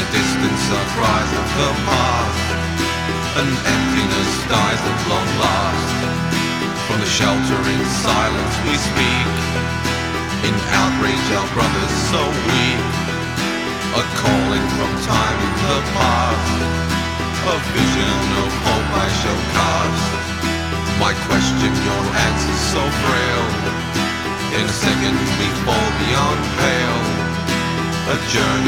distance are cries of the past, and emptiness dies at long last. From the sheltering silence we speak, in outrage our brothers so weak, a calling from time in the past, a vision of hope I shall cast. My question, your answer so frail, in a second we fall beyond pale, a journey